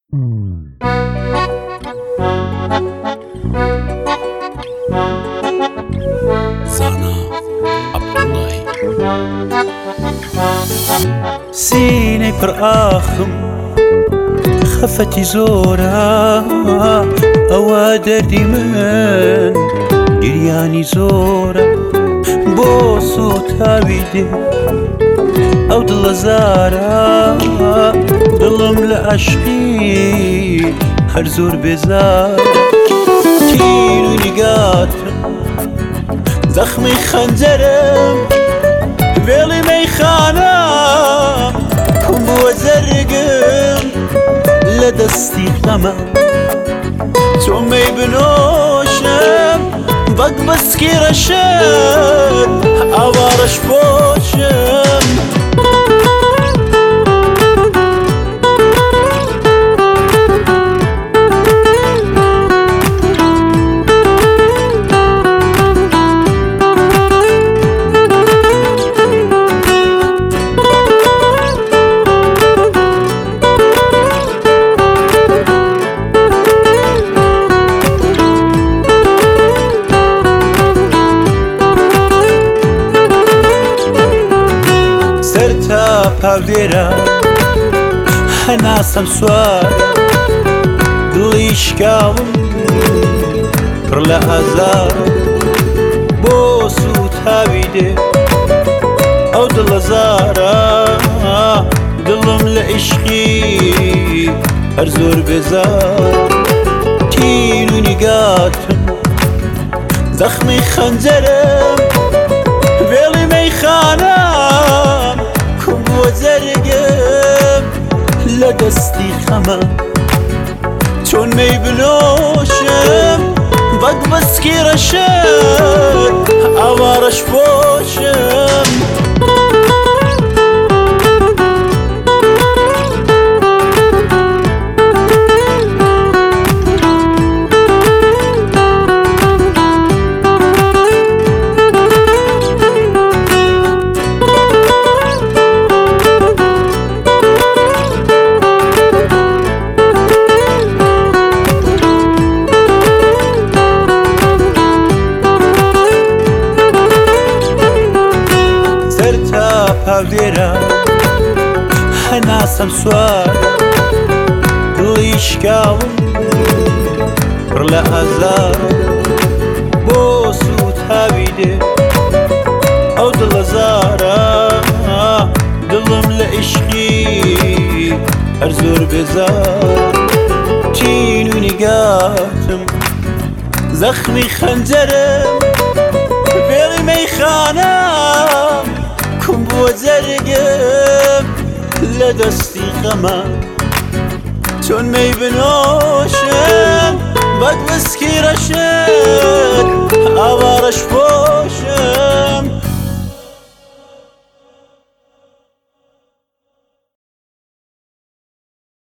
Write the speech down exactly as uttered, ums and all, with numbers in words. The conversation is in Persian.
زانا عبدالله سینەی پڕ ئاخم خەفەتی زۆرە ئەوە دەردی من گریانی زۆرە بۆ سوتاوی دێ ئەو دڵە زارە دڵم لە عەشقی هەر زۆر بێزارە تیر و نیگاتم زەخمی خەنجەرم وێڵی مەیخانەم کوم بووە زەرگم لە دەستی غەمە چۆن مەی بنۆشم وەک بەسکی ڕەشەد ئاوارەش پۆشم پاوێرە هەناسەم سوارە دڵی شکاوم پڕ لە ئازارە بۆ سوتاوی دێ ئەو دڵە زارە دڵم لە عیشقی هەر زۆر بێزارە تیر و نیگاتم زەخمی خەنجەرم وێڵی مەیخانەم زەرگم لە دەستی خەمە چۆن مەی بنۆشم وەک بەسکی ڕەشەد ئاوارەش پۆشم پاوێرە هەناسەم سوارە دڵی شکاوم پڕ لە ئازارە بۆ سوتاوی دێ ئەو دڵە زارە دڵم لە عیشقی هەر زۆر بێزارە تین و نیگاتم زەخمی خەنجەرم وێڵی مەیخانەم کوم بووە زەرگم لە دەستی غەمە چۆن مەی بنۆشم وەک بەسکی ڕەشەد ئاوارەش پۆ